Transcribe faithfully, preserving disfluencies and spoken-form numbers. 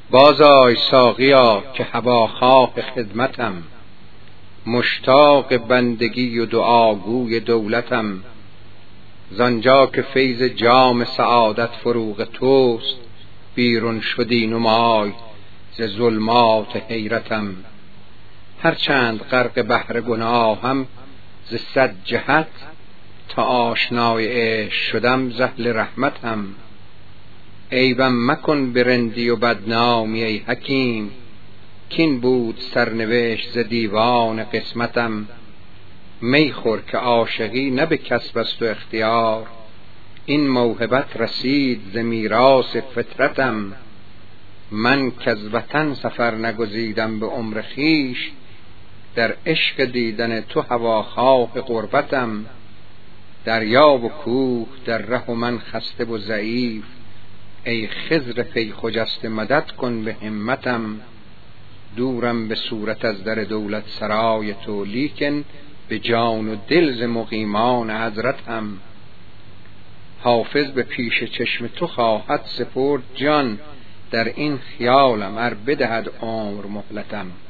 بازآی ساقیا که هواخواه خدمتم، مشتاق بندگی و دعاگوی دولتم. زانجا که فیض جام سعادت فروغ توست، بیرون شدی نمای ز ظلمات حیرتم. هرچند غرق بحر گناهم ز صد جهت، تا آشنای عشق شدم ز اهل رحمتم. عیبم مکن به رندی و بدنامی ای حکیم، کین بود سرنوشت ز دیوان قسمتم. می خور که عاشقی نه به کسب است و اختیار، این موهبت رسید ز میراث فطرتم. من کز وطن سفر نگزیدم به عمر خویش، در عشق دیدن تو هواخواه غربتم. دریا و کوه در ره و من خسته و ضعیف، ای خضر پی خجسته مدد کن به همتم. دورم به صورت از در دولت سرای تو، لیکن به جان و دل ز مقیمان حضرتم. حافظ به پیش چشم تو خواهد سپرد جان، در این خیالم ار بدهد عمر مهلتم.